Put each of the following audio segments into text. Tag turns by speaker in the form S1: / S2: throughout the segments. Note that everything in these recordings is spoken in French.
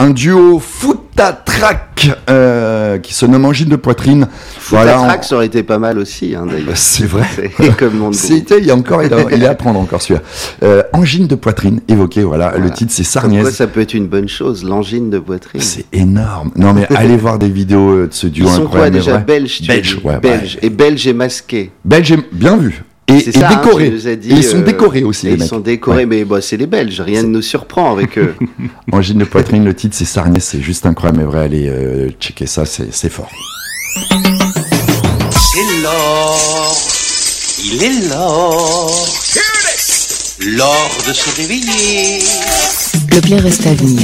S1: un duo Foutatrack qui se nomme Angine de poitrine.
S2: Foutatrack, ça aurait été pas mal aussi, hein, d'ailleurs.
S1: C'est vrai.
S2: C'est comme nom de groupe.
S1: Il est à prendre encore celui-là. Angine de poitrine, évoqué, voilà. Le titre c'est Sarniez.
S2: Pourquoi ça peut être une bonne chose, l'angine de poitrine.
S1: C'est énorme. Non mais allez voir des vidéos de ce duo
S2: incroyable. Ils sont quoi déjà, belges,
S1: belges.
S2: Et belges et masqués.
S1: Belges, bien vu. Et décorés.
S2: Hein, dit,
S1: ils sont décorés aussi, les mecs.
S2: Ils sont décorés, mais c'est les Belges, rien ne nous surprend avec eux.
S1: Angine de poitrine, le titre c'est Sarniez, c'est juste incroyable, mais vrai, allez checker ça, c'est fort.
S3: C'est l'or, il est l'or, l'or de se réveiller.
S4: Le plein reste à venir.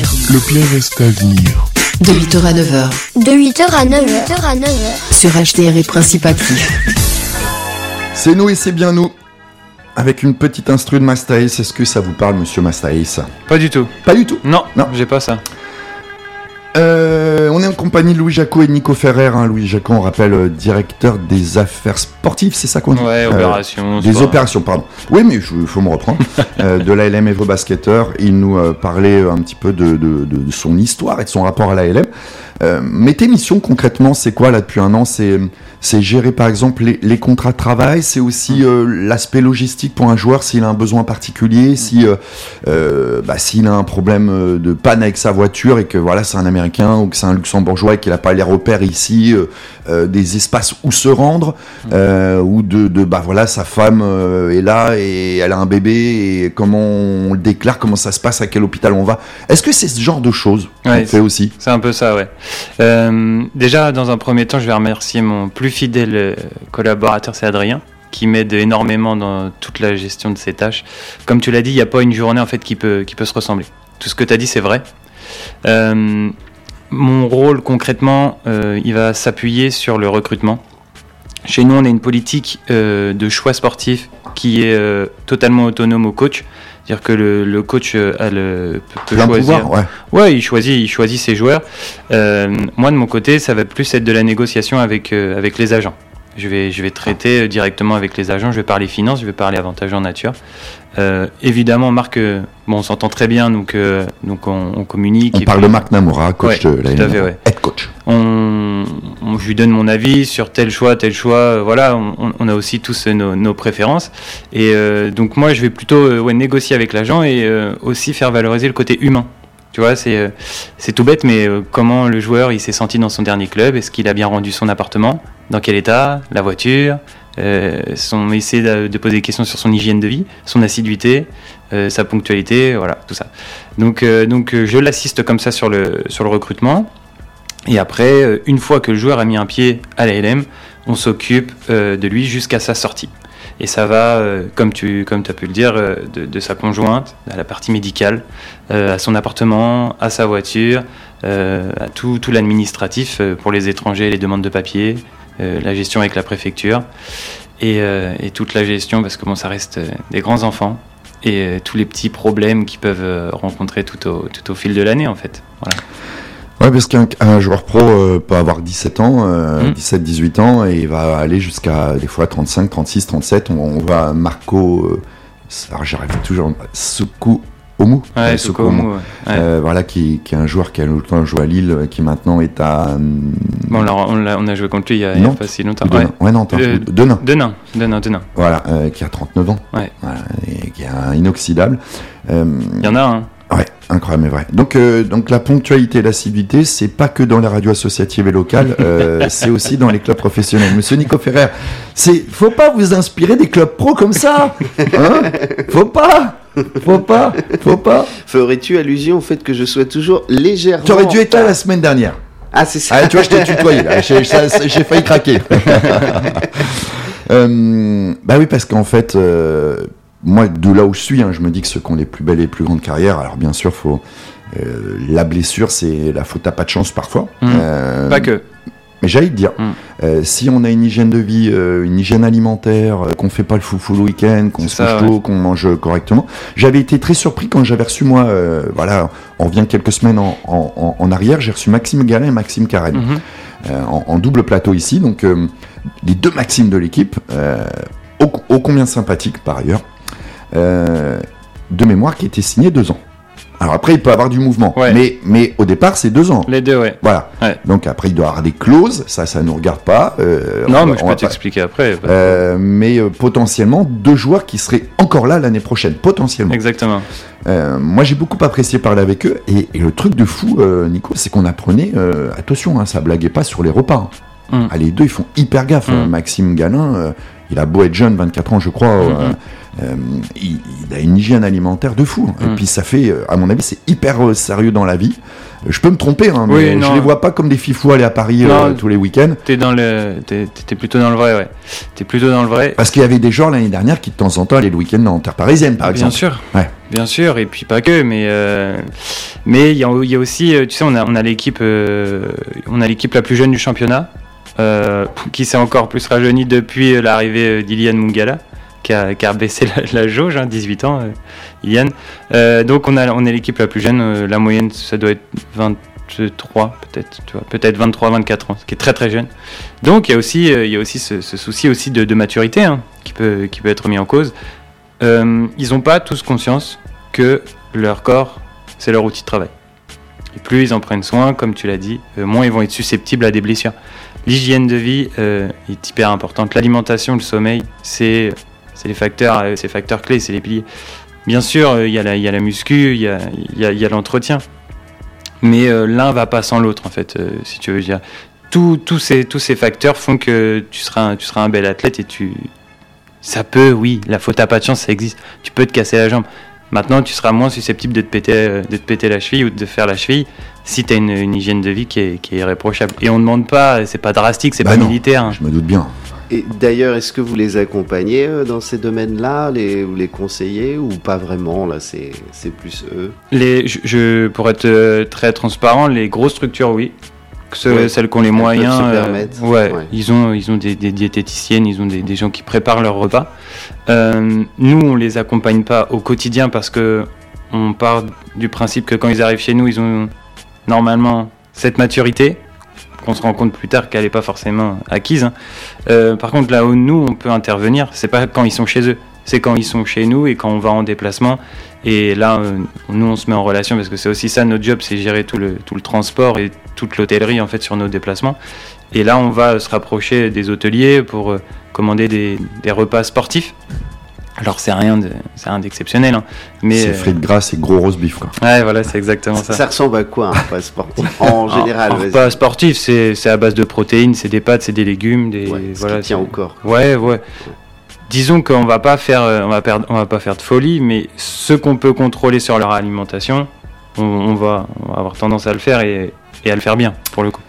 S4: De 8h à 9h.
S5: De 8h à 9h.
S4: Sur HDR et Principe Actif.
S1: C'est nous et c'est bien nous. Avec une petite instru de Master Ace, est-ce que ça vous parle, monsieur Master Ace ?
S6: Pas du tout.
S1: Pas du tout ?
S6: Non, j'ai pas ça.
S1: On est en compagnie de Louis Jacot et Nico Ferrer. Louis Jacot, on rappelle, directeur des affaires sportives, c'est ça qu'on dit ?
S6: Ouais, opérations.
S1: Des opérations, pardon. Oui, mais il faut me reprendre. De l'ALM Évreux Basketteur. Il nous parlait un petit peu de son histoire et de son rapport à l'ALM. Mais tes missions, concrètement, c'est quoi là depuis un an ? C'est gérer par exemple les contrats de travail, c'est aussi l'aspect logistique pour un joueur s'il a un besoin particulier, s'il a un problème de panne avec sa voiture et que voilà c'est un Américain ou que c'est un Luxembourgeois et qu'il n'a pas les repères ici, des espaces où se rendre, ou sa femme est là et elle a un bébé et comment on le déclare, comment ça se passe, à quel hôpital on va. Est-ce que c'est ce genre de choses qu'on fait aussi ?
S6: C'est un peu ça, ouais. Déjà, dans un premier temps, je vais remercier mon plus fidèle collaborateur, c'est Adrien, qui m'aide énormément dans toute la gestion de ces tâches. Comme tu l'as dit, il n'y a pas une journée en fait qui peut se ressembler. Tout ce que tu as dit, c'est vrai. Mon rôle concrètement, il va s'appuyer sur le recrutement. Chez nous, on a une politique de choix sportif qui est totalement autonome au coach. C'est-à-dire que le coach peut choisir.
S1: Pouvoir,
S6: ouais, il choisit ses joueurs. Moi, de mon côté, ça va plus être de la négociation avec les agents. Je vais traiter directement avec les agents, je vais parler finances, je vais parler avantages en nature. Évidemment, Marc, on s'entend très bien, donc on communique.
S1: On parle de Marc Namoura, coach de la
S6: NMA,
S1: head coach.
S6: Je lui donne mon avis sur tel choix, voilà, on a aussi tous nos préférences. Et donc moi, je vais plutôt négocier avec l'agent et aussi faire valoriser le côté humain. Tu vois, c'est tout bête, mais comment le joueur il s'est senti dans son dernier club, est-ce qu'il a bien rendu son appartement, dans quel état, la voiture, essayer de poser des questions sur son hygiène de vie, son assiduité, sa ponctualité, voilà, tout ça. Donc je l'assiste comme ça sur le recrutement. Et après, une fois que le joueur a mis un pied à l'ALM, on s'occupe de lui jusqu'à sa sortie. Et ça va, comme tu as pu le dire, de sa conjointe, à la partie médicale, à son appartement, à sa voiture, à tout l'administratif pour les étrangers, les demandes de papier, la gestion avec la préfecture et toute la gestion, parce que ça reste des grands enfants, et tous les petits problèmes qu'ils peuvent rencontrer tout au fil de l'année en fait. Voilà.
S1: Ouais, parce qu'un joueur pro peut avoir 17 ans, 17-18 ans, et il va aller jusqu'à des fois 35, 36, 37. On voit Marco, alors j'arrive toujours, Sukuomu.
S6: Ouais, Sukuomu. Ouais.
S1: Voilà, qui est un joueur qui a longtemps joué à Lille, qui maintenant est à...
S6: Bon, alors on a joué contre lui il y a pas si longtemps. Denain.
S1: Voilà, qui a 39 ans.
S6: Ouais.
S1: Voilà, et qui est inoxydable.
S6: Il y en a un.
S1: Ouais, incroyable, mais vrai. Donc la ponctualité et l'assiduité, c'est pas que dans les radios associatives et locales, c'est aussi dans les clubs professionnels. Monsieur Nico Ferrer, faut pas vous inspirer des clubs pro comme ça, hein ? Faut pas.
S2: Ferais-tu allusion au fait que je sois toujours légèrement...
S1: Tu aurais dû être là la semaine dernière.
S2: Ah, c'est ça.
S1: Ah, tu vois, je t'ai tutoyé, là. J'ai failli craquer. Bah oui, parce qu'en fait... moi, de là où je suis, je me dis que ceux qui ont les plus belles et les plus grandes carrières, alors bien sûr, la blessure, c'est la faute à pas de chance parfois.
S6: Pas que.
S1: Mais j'allais te dire, si on a une hygiène de vie, une hygiène alimentaire, qu'on fait pas le foufou le week-end, qu'on se couche tôt, qu'on mange correctement. J'avais été très surpris quand j'avais reçu, moi, on revient quelques semaines en arrière, j'ai reçu Maxime Galin et Maxime Carène, en double plateau ici, donc les deux Maximes de l'équipe, ô combien sympathiques par ailleurs. De mémoire qui était signé 2 ans. Alors après, il peut avoir du mouvement.
S6: Ouais.
S1: Mais au départ, c'est 2 ans.
S6: Les deux, ouais.
S1: Voilà.
S6: Ouais.
S1: Donc après, il doit avoir des clauses. Ça nous regarde pas.
S6: Non, mais je peux t'expliquer après.
S1: Mais potentiellement, 2 joueurs qui seraient encore là l'année prochaine. Potentiellement.
S6: Exactement.
S1: Moi, j'ai beaucoup apprécié parler avec eux. Et le truc de fou, Nico, c'est qu'on apprenait... attention, ça blaguait pas sur les repas. Ah, les deux, ils font hyper gaffe. Maxime Galin, il a beau être jeune, 24 ans, je crois... il a une hygiène alimentaire de fou. Et puis ça fait, à mon avis, c'est hyper sérieux dans la vie. Je peux me tromper, hein, mais je les vois pas comme des fifous aller à Paris tous les week-ends.
S6: T'es plutôt dans le vrai, ouais. T'es plutôt dans le vrai.
S1: Parce qu'il y avait des joueurs l'année dernière qui de temps en temps allaient le week-end en terre parisienne, par exemple.
S6: Bien sûr.
S1: Ouais.
S6: Bien sûr, et puis pas que, mais il y a aussi, tu sais, on a l'équipe la plus jeune du championnat, qui s'est encore plus rajeunie depuis l'arrivée d'Ilian Mungala. Qui a baissé la jauge, 18 ans, Ilian. Donc on est l'équipe la plus jeune, la moyenne ça doit être 23 peut-être, tu vois, peut-être 23-24 ans, ce qui est très très jeune. Donc il y a aussi ce souci aussi de maturité qui peut être mis en cause. Ils n'ont pas tous conscience que leur corps c'est leur outil de travail. Et plus ils en prennent soin, comme tu l'as dit, moins ils vont être susceptibles à des blessures. L'hygiène de vie est hyper importante. L'alimentation, le sommeil, c'est les facteurs clés, c'est les piliers. Bien sûr, il y a la muscu, il y a l'entretien, mais l'un va pas sans l'autre en fait, si tu veux dire. Tous ces facteurs font que tu seras un bel athlète et ça peut, oui, la faute à pas de chance, ça existe. Tu peux te casser la jambe. Maintenant, tu seras moins susceptible de te péter la cheville ou de te faire la cheville si tu as une hygiène de vie qui est irréprochable. Et on demande pas, c'est pas drastique, c'est pas militaire.
S1: Je me doute bien.
S2: Et d'ailleurs, est-ce que vous les accompagnez dans ces domaines-là, vous les conseillez ou pas vraiment? Là, c'est plus eux.
S6: Pour être très transparent, les grosses structures, oui. Celles qui ont les moyens, ils ont des diététiciennes, ils ont des gens qui préparent leurs repas. Nous, on les accompagne pas au quotidien parce que on part du principe que quand ils arrivent chez nous, ils ont normalement cette maturité. On se rend compte plus tard qu'elle n'est pas forcément acquise. Par contre, là où nous, on peut intervenir, c'est pas quand ils sont chez eux, c'est quand ils sont chez nous et quand on va en déplacement. Et là, nous, on se met en relation parce que c'est aussi ça notre job, c'est gérer tout le transport et toute l'hôtellerie en fait sur nos déplacements. Et là, on va se rapprocher des hôteliers pour commander des repas sportifs. Alors c'est rien d'exceptionnel, mais
S1: c'est frites grasses et gros roast beef, quoi.
S6: Ouais, voilà, c'est exactement ça.
S2: Ça ressemble à quoi un repas sportif en général?
S6: Un repas sportif, c'est à base de protéines, c'est des pâtes, c'est des légumes,
S2: ce qui tient au corps.
S6: Ouais. Disons qu'on va pas faire de folie, mais ce qu'on peut contrôler sur leur alimentation, on va avoir tendance à le faire et à le faire bien pour le coup.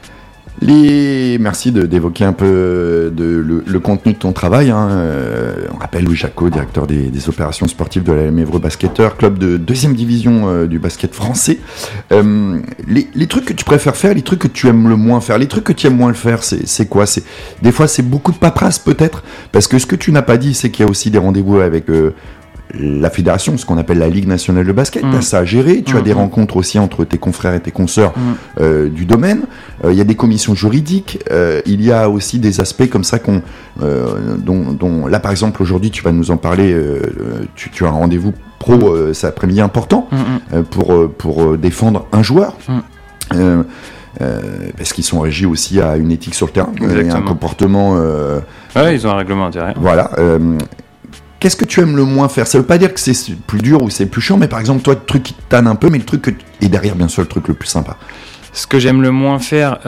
S1: Merci d'évoquer un peu le contenu de ton travail. On rappelle Louis Jacot, directeur des opérations sportives de l'ALM Évreux Basketteur, club de 2e division du basket français. Les trucs que tu préfères faire, les trucs que tu aimes le moins faire, les trucs que tu aimes moins le faire, c'est quoi? Des fois, c'est beaucoup de paperasse peut-être, parce que ce que tu n'as pas dit, c'est qu'il y a aussi des rendez-vous avec la fédération, ce qu'on appelle la Ligue nationale de basket. Tu as ça à gérer, tu as des rencontres aussi entre tes confrères et tes consoeurs du domaine. Il y a des commissions juridiques, il y a aussi des aspects comme ça dont là par exemple aujourd'hui tu vas nous en parler, tu as un rendez-vous pro cet après-midi important pour défendre un joueur. Parce qu'ils sont régis aussi à une éthique sur le terrain, et un comportement...
S6: ils ont un règlement intérieur.
S1: Voilà. Qu'est-ce que tu aimes le moins faire? Ça veut pas dire que c'est plus dur ou c'est plus chiant, mais par exemple, toi, le truc qui te tanne un peu, mais le truc et derrière, bien sûr, le truc le plus sympa.
S6: Ce que j'aime le moins faire,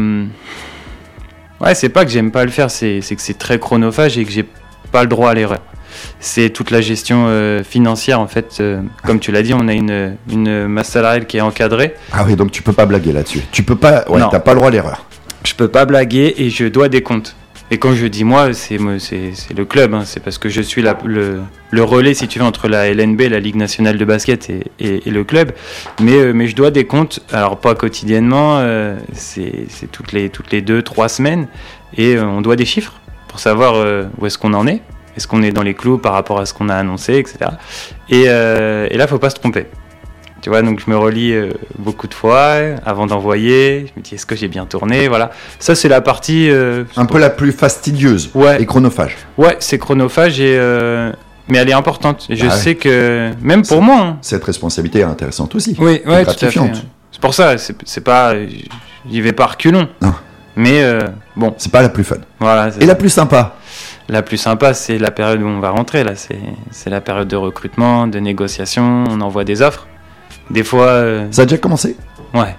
S6: c'est pas que j'aime pas le faire, c'est que c'est très chronophage et que j'ai pas le droit à l'erreur. C'est toute la gestion financière, en fait. Comme tu l'as dit, on a une masse salariale qui est encadrée.
S1: Ah oui, donc tu peux pas blaguer là-dessus. Tu peux pas, t'as pas le droit à l'erreur.
S6: Je peux pas blaguer et je dois des comptes. Et quand je dis moi, c'est le club, c'est parce que je suis le relais, si tu veux, entre la LNB, la Ligue nationale de basket, et le club. Mais je dois des comptes, alors pas quotidiennement, c'est toutes les 2-3 semaines, et on doit des chiffres pour savoir où est-ce qu'on en est. Est-ce qu'on est dans les clous par rapport à ce qu'on a annoncé, etc. Et là, faut pas se tromper. Tu vois, donc je me relis beaucoup de fois avant d'envoyer. Je me dis, est-ce que j'ai bien tourné? Voilà. Ça, c'est la partie...
S1: un peu la plus fastidieuse et chronophage.
S6: Ouais, c'est chronophage mais elle est importante. Et je sais que, même pour moi... Hein.
S1: Cette responsabilité est intéressante aussi.
S6: Oui, tout à fait. Ouais. C'est pour ça, c'est pas... J'y vais pas reculons. Non. Mais bon...
S1: C'est pas la plus fun.
S6: Voilà.
S1: Et la plus sympa?
S6: La plus sympa, c'est la période où on va rentrer. Là, c'est la période de recrutement, de négociation. On envoie des offres. Des fois...
S1: Ça a déjà commencé?
S6: Ouais.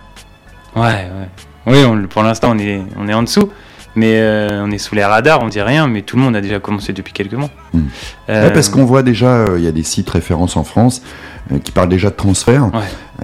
S6: Oui, pour l'instant, on est en dessous. Mais on est sous les radars, on dit rien, mais tout le monde a déjà commencé depuis quelques mois.
S1: Ouais, parce qu'on voit déjà, il y a des sites références en France qui parlent déjà de transfert. Ouais.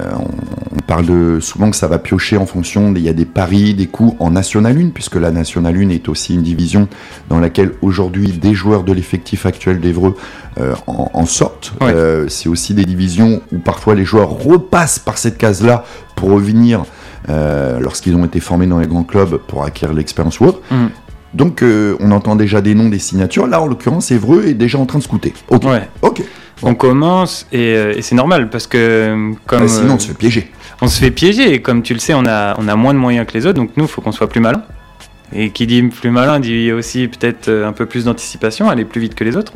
S1: On parle souvent que ça va piocher en fonction, il y a des paris, des coûts en National 1, puisque la National 1 est aussi une division dans laquelle aujourd'hui des joueurs de l'effectif actuel d'Évreux en sortent. Ouais. C'est aussi des divisions où parfois les joueurs repassent par cette case-là pour revenir lorsqu'ils ont été formés dans les grands clubs pour acquérir l'expérience ou autre. Donc on entend déjà des noms, des signatures. Là en l'occurrence Évreux est déjà en train de scouter. Ok. Bon.
S6: On commence et c'est normal parce que comme
S1: sinon on se fait piéger.
S6: On se fait piéger et comme tu le sais on a moins de moyens que les autres, donc nous il faut qu'on soit plus malin. Et qui dit plus malin dit aussi peut-être un peu plus d'anticipation, aller plus vite que les autres.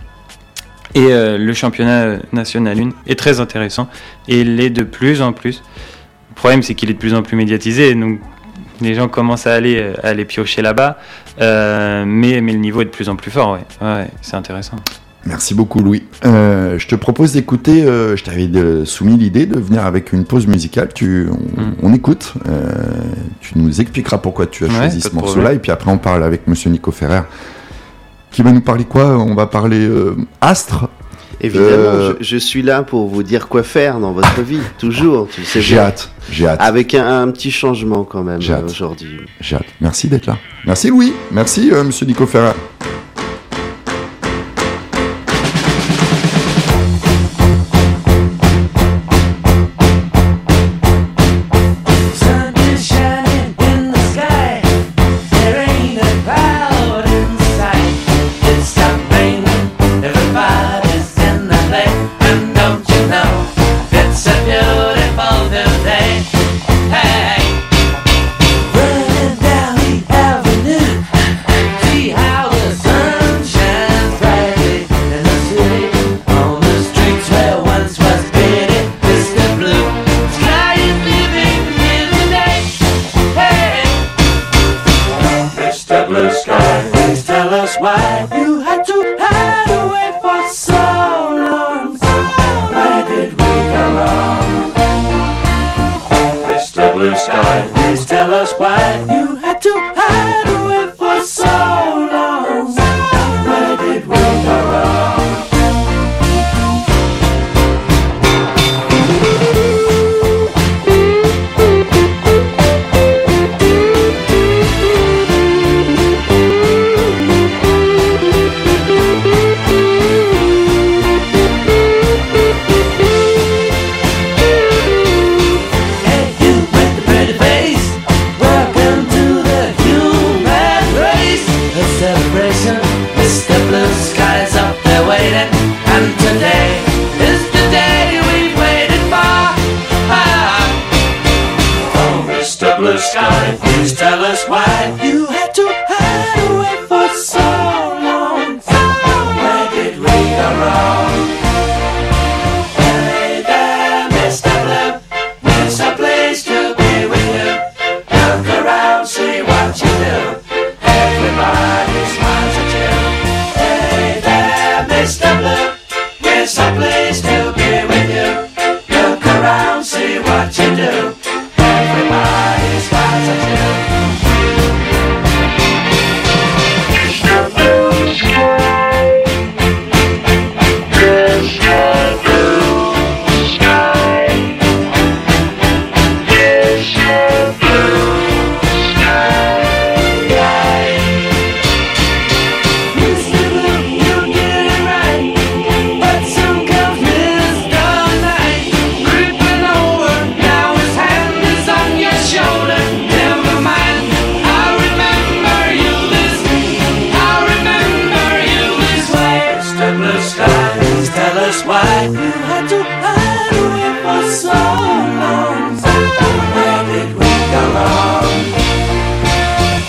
S6: Et le championnat National 1 est très intéressant et l'est de plus en plus. Le problème, c'est qu'il est de plus en plus médiatisé, donc les gens commencent à aller piocher là-bas, mais le niveau est de plus en plus fort, ouais, c'est intéressant.
S1: Merci beaucoup, Louis. Je te propose d'écouter, je t'avais soumis l'idée de venir avec une pause musicale, on écoute, tu nous expliqueras pourquoi tu as choisi ce morceau-là, et puis après on parle avec Monsieur Nico Ferrer, qui va nous parler quoi? On va parler Astre.
S2: Évidemment, je suis là pour vous dire quoi faire dans votre vie, toujours. Tu sais,
S1: j'ai hâte.
S2: Avec un petit changement quand même aujourd'hui.
S1: J'ai hâte. Merci d'être là. Merci Louis. Merci Monsieur Nico Ferrer.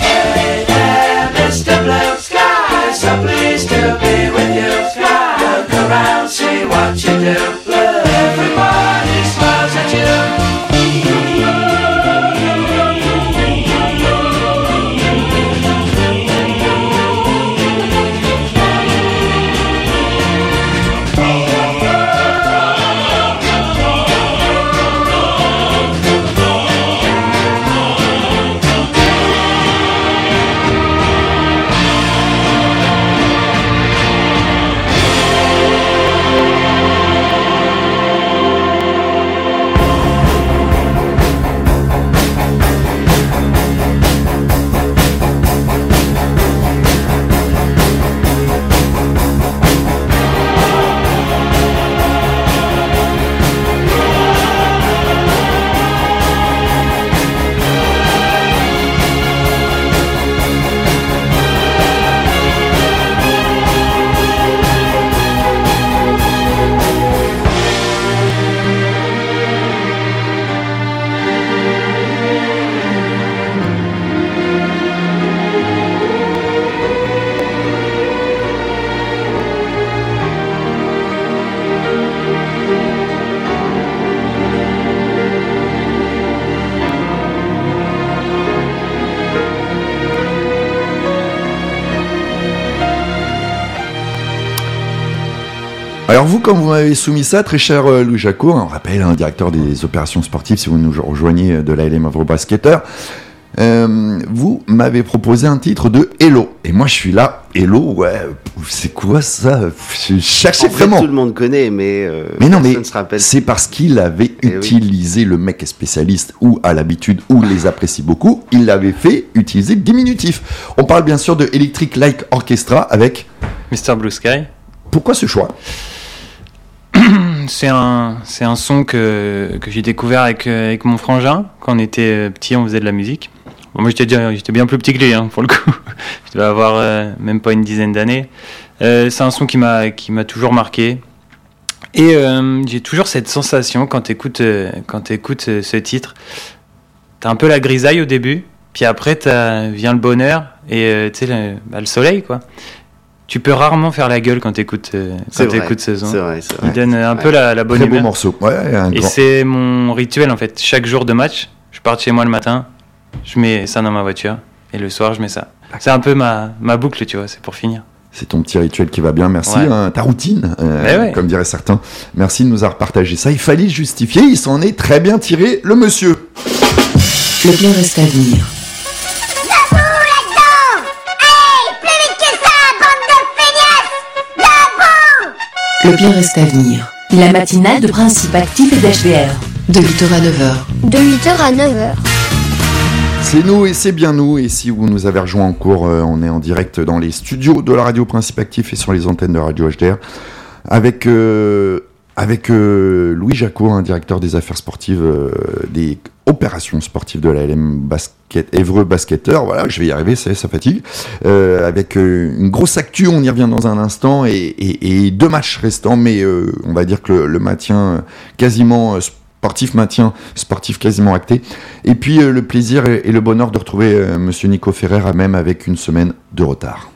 S7: Please to be with you.
S1: Alors vous, quand vous m'avez soumis ça, très cher Louis Jacot, on rappelle, directeur des opérations sportives, si vous nous rejoignez de l'ALM Évreux Basketteur, vous m'avez proposé un titre de Hello. Et moi je suis là, Hello, ouais, c'est quoi ça? Je cherchais
S2: en fait,
S1: vraiment.
S2: Tout le monde connaît, mais
S1: non, mais
S2: ne se rappelle.
S1: c'est parce qu'il avait utilisé, le mec est spécialiste ou à l'habitude ou les apprécie beaucoup, il l'avait fait utiliser le diminutif. On parle bien sûr de Electric Light Orchestra avec
S6: Mr. Blue Sky.
S1: Pourquoi ce choix?
S6: C'est un son que j'ai découvert avec mon frangin. Quand on était petit, on faisait de la musique. Bon, moi, j'étais bien plus petit que lui, pour le coup. Je devais avoir même pas une dizaine d'années. C'est un son qui m'a toujours marqué. Et j'ai toujours cette sensation quand t'écoutes ce titre. T'as un peu la grisaille au début, puis après vient le bonheur et tu sais le soleil, quoi. Tu peux rarement faire la gueule quand t'écoutes ce son.
S2: C'est vrai.
S6: Il donne un peu la bonne
S1: Très
S6: humeur.
S1: beau morceau. Ouais,
S6: et c'est mon rituel en fait. Chaque jour de match, je pars de chez moi le matin, je mets ça dans ma voiture et le soir je mets ça. C'est un peu ma boucle, tu vois, c'est pour finir.
S1: C'est ton petit rituel qui va bien, merci.
S6: Ouais.
S1: Ta routine,
S6: ouais.
S1: Comme diraient certains. Merci de nous avoir partagé ça. Il fallait le justifier, il s'en est très bien tiré, le monsieur.
S4: Le bien reste à venir. Le bien reste à venir.
S7: La matinale de Principe Actif et d'HDR.
S4: De 8h à 9h.
S5: De 8h à 9h.
S1: C'est nous et c'est bien nous. Et si vous nous avez rejoint en cours, on est en direct dans les studios de la radio Principe Actif et sur les antennes de radio HDR avec Louis Jacot, directeur des affaires sportives, des opérations sportives de l'ALM Évreux Basketteur. Voilà, je vais y arriver, ça fatigue. Avec une grosse actu, on y revient dans un instant, et 2 matchs restants, mais on va dire que le maintien quasiment sportif quasiment acté. Et puis le plaisir et le bonheur de retrouver monsieur Nico Ferrer, même avec une semaine de retard.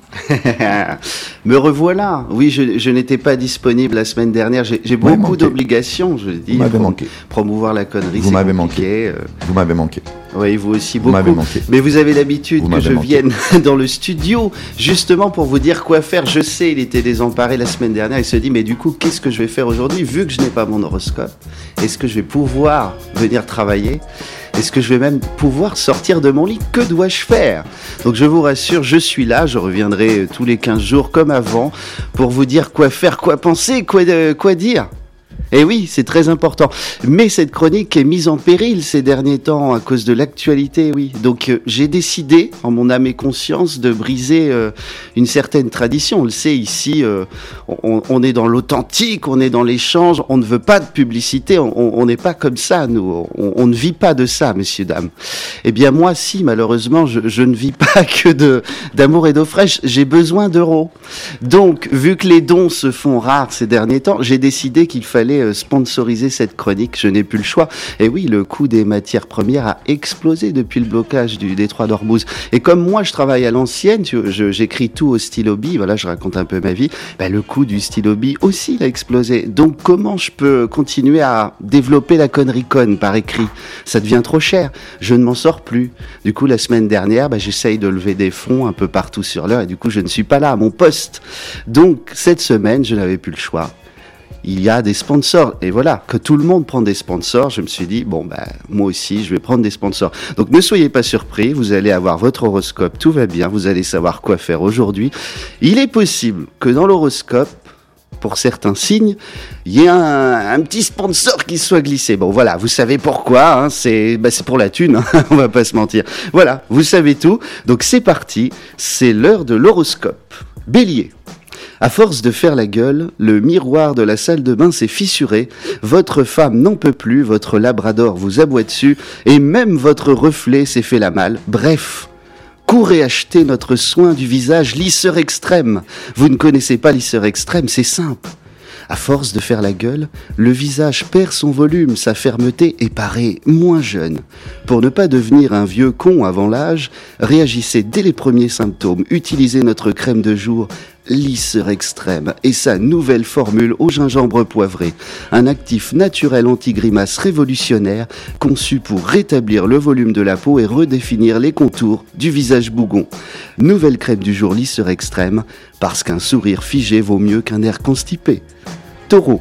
S2: Me revoilà. Oui, je n'étais pas disponible la semaine dernière. J'ai beaucoup d'obligations, je dis.
S1: Vous m'avez manqué.
S2: Promouvoir la connerie,
S1: vous m'avez manqué. Vous m'avez manqué.
S2: Oui, vous aussi
S1: vous
S2: beaucoup.
S1: M'avez manqué.
S2: Mais vous avez l'habitude que je
S1: manqué.
S2: vienne dans le studio justement pour vous dire quoi faire. Je sais, il était désemparé la semaine dernière. Il se dit, mais du coup, qu'est-ce que je vais faire aujourd'hui vu que je n'ai pas mon horoscope? Est-ce que je vais pouvoir venir travailler? Est-ce que je vais même pouvoir sortir de mon lit? Que dois-je faire? Donc je vous rassure, je suis là, je reviendrai tous les 15 jours comme avant pour vous dire quoi faire, quoi penser, quoi dire. Et oui, c'est très important. Mais cette chronique est mise en péril ces derniers temps à cause de l'actualité, oui. Donc j'ai décidé, en mon âme et conscience, de briser une certaine tradition. On le sait, ici, on est dans l'authentique, on est dans l'échange, on ne veut pas de publicité, on n'est pas comme ça, nous. On ne vit pas de ça, messieurs, dames. Eh bien moi, si, malheureusement, je ne vis pas que d'amour et d'eau fraîche, j'ai besoin d'euros. Donc, vu que les dons se font rares ces derniers temps, j'ai décidé qu'il fallait sponsoriser cette chronique, je n'ai plus le choix. Et oui, le coût des matières premières a explosé depuis le blocage du détroit d'Ormuz. Et comme moi, je travaille à l'ancienne, j'écris tout au stylo-bille, voilà, je raconte un peu ma vie, le coût du stylo-bille aussi a explosé. Donc, comment je peux continuer à développer la connerie conne par écrit? Ça devient trop cher, je ne m'en sors plus. Du coup, la semaine dernière, j'essaye de lever des fonds un peu partout sur l'heure, et du coup, je ne suis pas là à mon poste. Donc, cette semaine, je n'avais plus le choix. Il y a des sponsors, et voilà, que tout le monde prend des sponsors, je me suis dit, moi aussi, je vais prendre des sponsors. Donc ne soyez pas surpris, vous allez avoir votre horoscope, tout va bien, vous allez savoir quoi faire aujourd'hui. Il est possible que dans l'horoscope, pour certains signes, il y ait un petit sponsor qui soit glissé. Bon voilà, vous savez pourquoi, c'est pour la thune, on va pas se mentir. Voilà, vous savez tout, donc c'est parti, c'est l'heure de l'horoscope. Bélier. À force de faire la gueule, le miroir de la salle de bain s'est fissuré, votre femme n'en peut plus, votre labrador vous aboie dessus, et même votre reflet s'est fait la malle. Bref, courez acheter notre soin du visage lisseur extrême. Vous ne connaissez pas lisseur extrême, c'est simple. À force de faire la gueule, le visage perd son volume, sa fermeté et paraît moins jeune. Pour ne pas devenir un vieux con avant l'âge, réagissez dès les premiers symptômes. Utilisez notre crème de jour lisseur extrême et sa nouvelle formule au gingembre poivré. Un actif naturel anti-grimace révolutionnaire conçu pour rétablir le volume de la peau et redéfinir les contours du visage bougon. Nouvelle crème du jour lisseur extrême, parce qu'un sourire figé vaut mieux qu'un air constipé. Taureau,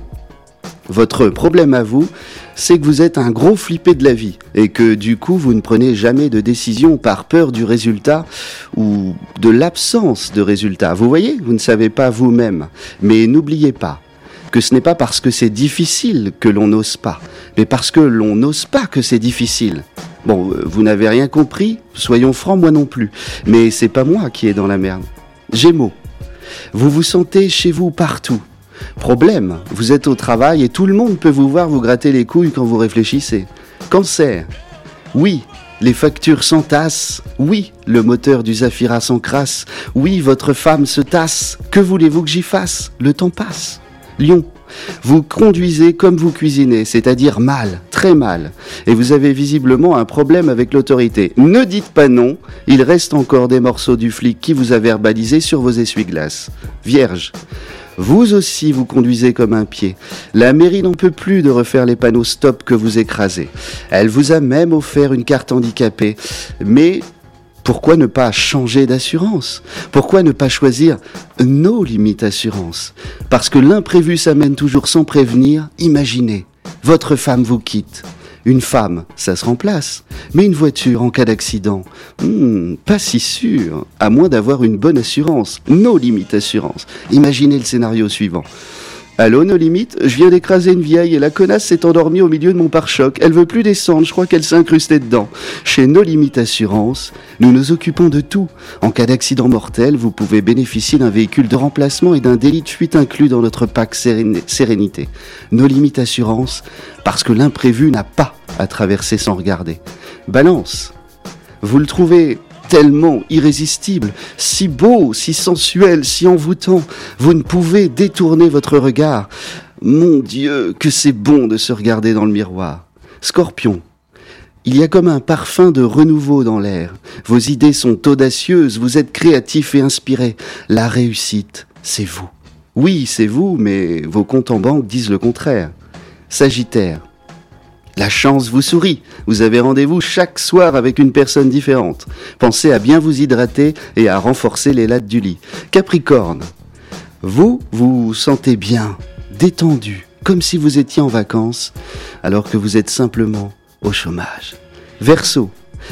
S2: votre problème à vous, c'est que vous êtes un gros flippé de la vie et que du coup vous ne prenez jamais de décision par peur du résultat ou de l'absence de résultat. Vous voyez, vous ne savez pas vous-même. Mais n'oubliez pas que ce n'est pas parce que c'est difficile que l'on n'ose pas, mais parce que l'on n'ose pas que c'est difficile. Bon, vous n'avez rien compris, soyons francs, moi non plus. Mais c'est pas moi qui est dans la merde. Gémeaux, vous vous sentez chez vous partout. Problème, vous êtes au travail et tout le monde peut vous voir vous gratter les couilles quand vous réfléchissez. Cancer, oui, les factures s'entassent. Oui, le moteur du Zafira s'encrasse. Oui, votre femme se tasse. Que voulez-vous que j'y fasse ? Le temps passe. Lion, vous conduisez comme vous cuisinez, c'est-à-dire mal, très mal. Et vous avez visiblement un problème avec l'autorité. Ne dites pas non, il reste encore des morceaux du flic qui vous a verbalisé sur vos essuie-glaces. Vierge, vous aussi vous conduisez comme un pied. La mairie n'en peut plus de refaire les panneaux stop que vous écrasez. Elle vous a même offert une carte handicapée. Mais pourquoi ne pas changer d'assurance ? Pourquoi ne pas choisir nos limites assurance ? Parce que l'imprévu s'amène toujours sans prévenir. Imaginez, votre femme vous quitte. Une femme, ça se remplace. Mais une voiture en cas d'accident, pas si sûr, à moins d'avoir une bonne assurance. Nos limites assurance. Imaginez le scénario suivant. Allô, nos limites, je viens d'écraser une vieille et la connasse s'est endormie au milieu de mon pare-choc. Elle veut plus descendre, je crois qu'elle s'est incrustée dedans. Chez Nos Limites Assurance, nous nous occupons de tout. En cas d'accident mortel, vous pouvez bénéficier d'un véhicule de remplacement et d'un délit de fuite inclus dans notre pack Sérénité. Nos Limites Assurance, parce que l'imprévu n'a pas à traverser sans regarder. Balance, vous le trouvez tellement irrésistible, si beau, si sensuel, si envoûtant, vous ne pouvez détourner votre regard. Mon Dieu, que c'est bon de se regarder dans le miroir. Scorpion, il y a comme un parfum de renouveau dans l'air. Vos idées sont audacieuses, vous êtes créatif et inspiré. La réussite, c'est vous. Oui, c'est vous, mais vos comptes en banque disent le contraire. Sagittaire, la chance vous sourit. Vous avez rendez-vous chaque soir avec une personne différente. Pensez à bien vous hydrater et à renforcer les lattes du lit. Capricorne, vous vous sentez bien, détendu, comme si vous étiez en vacances, alors que vous êtes simplement au chômage. Verseau,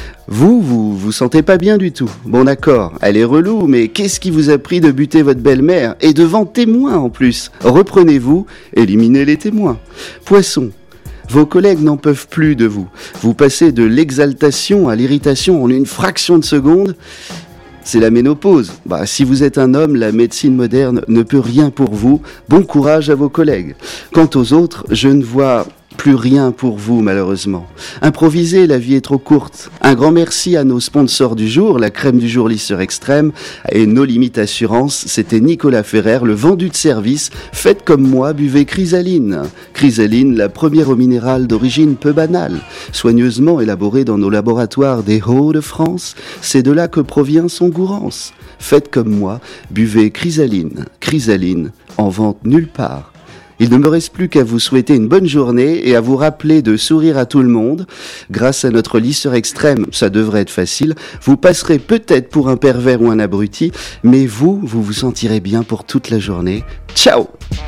S2: vous sentez pas bien du tout. Bon d'accord, elle est relou, mais qu'est-ce qui vous a pris de buter votre belle-mère ? Et devant témoins en plus. Reprenez-vous, éliminez les témoins. Poisson, vos collègues n'en peuvent plus de vous. Vous passez de l'exaltation à l'irritation en une fraction de seconde. C'est la ménopause. Si vous êtes un homme, la médecine moderne ne peut rien pour vous. Bon courage à vos collègues. Quant aux autres, je ne vois plus rien pour vous, malheureusement. Improvisez, la vie est trop courte. Un grand merci à nos sponsors du jour, la crème du jour lisseur extrême et Nos Limites Assurance. C'était Nicolas Ferrer, le vendu de service. Faites comme moi, buvez Chrysaline. Chrysaline, la première eau minérale d'origine peu banale. Soigneusement élaborée dans nos laboratoires des Hauts-de-France, c'est de là que provient son gourance. Faites comme moi, buvez Chrysaline. Chrysaline, en vente nulle part. Il ne me reste plus qu'à vous souhaiter une bonne journée et à vous rappeler de sourire à tout le monde. Grâce à notre lisseur extrême, ça devrait être facile. Vous passerez peut-être pour un pervers ou un abruti, mais vous vous sentirez bien pour toute la journée. Ciao!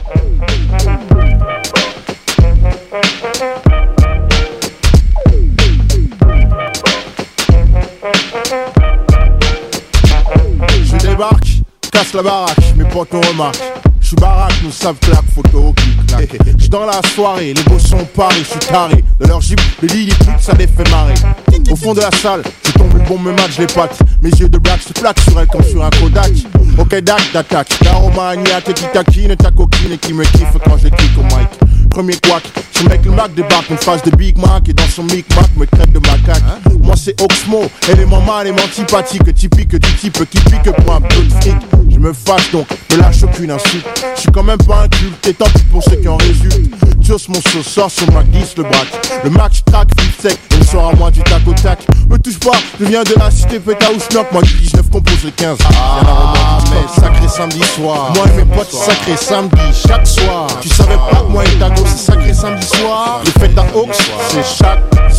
S8: Je débarque, casse la baraque, mes potes nous remarquent. Je suis baraque, nous savent claque, photo, clic, clac. J'suis dans la soirée, les beaux sont parés, je suis taré. De leur jeep, le lit, les putes, ça les fait marrer. Au fond de la salle, je tombe une bombe, me match les pattes. Mes yeux de black se plaquent sur elle comme sur un Kodak. Ok, d'attaque. L'aromania, t'es qui taquine, ta coquine et qui me kiffe quand je kick au mic. Premier couac, ce mec le Mac débarque, une face de Big Mac et dans son micmac me traite de macaque. Moi c'est Oxmo, élément mal et antipathique, typique du type qui pique pour un peu de fric. Je me fâche donc, ne lâche aucune insulte. Je suis quand même pas inculté, tant pis pour ceux qui en résultent. Jos mon sauce sort sur ma glisse le braque. Le match track, flip sec, et me sort à moi du tac au tac. Me touche pas, je viens de la cité péta ou schnock. Moi du 19 compose le 15. Mais sacré samedi soir. Moi et mes potes sacré samedi chaque soir. Tu savais pas que moi et ta go c'est sacré samedi soir. Les fêtes à Oaks, c'est chaque sacré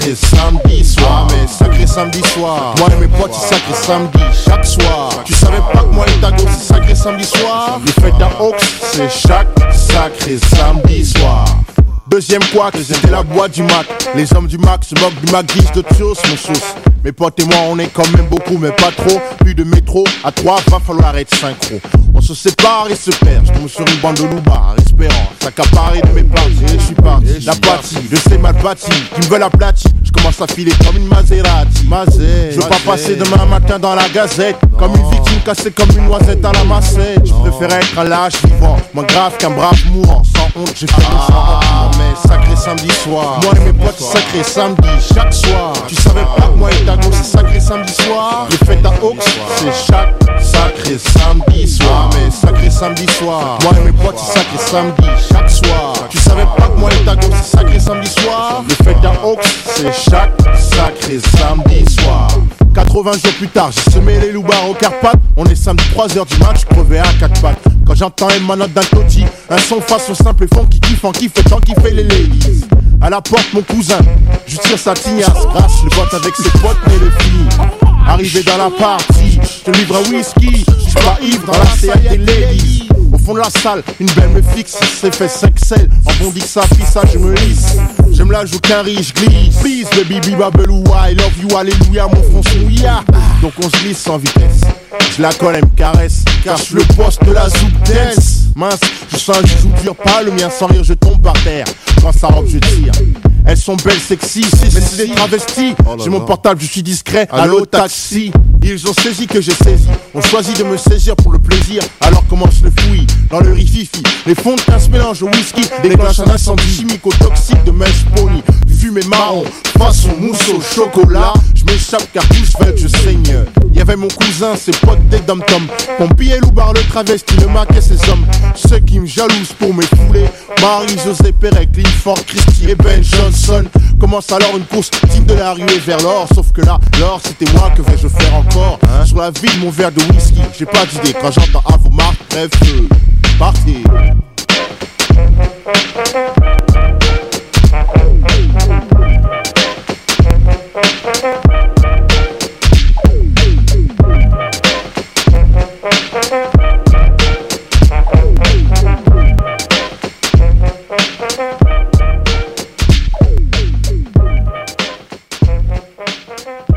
S8: sacré samedi soir. Mais sacré samedi soir. Moi et mes potes, c'est sacré samedi chaque soir. Tu savais pas que moi et ta go, c'est sacré samedi soir. Les fêtes à Oaks, c'est chaque sacré samedi soir. Deuxième couac, c'était la boîte du Mac. Les hommes du Mac se moquent du Mac 10 de sauce, mon sauce. Mes potes et moi, on est quand même beaucoup, mais pas trop. Plus de métro, à 3, va falloir être synchro. On se sépare et se perd. Je tombe sur une bande de loupards, espérant s'accaparer de mes parties. Et je suis parti, l'apathie, de ces mal bâtis qui me veulent aplatir. Je commence à filer comme une Maserati. Je veux pas passer demain matin dans la gazette comme une victime cassée comme une noisette à la massette. Je préfère être un lâche vivant, moins grave qu'un brave mourant. Sans honte, j'ai fait mes enfants. Mais sacré samedi soir. Moi et mes potes, c'est sacré samedi chaque soir. Tu savais pas que moi et ta go, c'est sacré samedi soir. Les fêtes à Oaks, c'est chaque sacré samedi soir. Mais sacré samedi soir. Moi et mes potes, c'est sacré samedi chaque soir. Tu savais pas que moi et ta go, c'est sacré samedi soir. Les fêtes à Oaks, c'est chaque sacré samedi soir. 80 jours plus tard, j'ai semé les loupards au Carpath. On est samedi 3h du match, crevé à 4 pattes. Quand j'entends une manotte d'un toti, un son façon simple et fond qui kiffe en kiff et tant qu'il fait les ladies. À la porte mon cousin, je tire sa tignasse, grâce le botte avec ses potes et les filles. Arrivé dans la partie, je te livre un whisky, je suis pas ivre dans la CA des ladies. Au fond de la salle, une belle me fixe, c'est fait 5 selles, en bondi que ça pisse, ça je me lisse. J'aime la joue qu'un riche glisse. Please baby babelou, I love you, alléluia, mon front souilla. Donc on se glisse sans vitesse, je la colle, elle me caresse, cache le poste de la soupe dance. Mince, je sens un joujou dur, pas le mien, sans rire je tombe par terre. Quand sa robe je tire, elles sont belles, sexy, mais c'est des travestis. J'ai mon portable, je suis discret, allô taxi. Ils ont saisi que j'ai saisi, on choisit de me saisir pour le plaisir. Alors commence le fouillis, dans le rififi. Les fonds de 15 mélanges au whisky, déclenchent un incendie chimico-toxique de mèche pony. Fumée marron, façon mousse au chocolat. Je m'échappe car tous veulent, je saigne. Y'avait mon cousin, ses potes des dom-tom. Pompier loubar le travesti, le maquet ses hommes. Ceux qui me jalousent pour me fouler. Marie-Josée Pérec, Linford, Christy et Ben Johnson. Commence alors une course digne de la ruée vers l'or. Sauf que là, l'or c'était moi, que vais-je faire encore sur la vie de mon verre de whisky, j'ai pas d'idée quand j'entends à vos marques, bref, partez.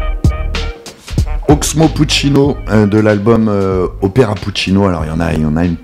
S1: Oxmo Puccino de l'album Opera Puccino. Alors il y en a une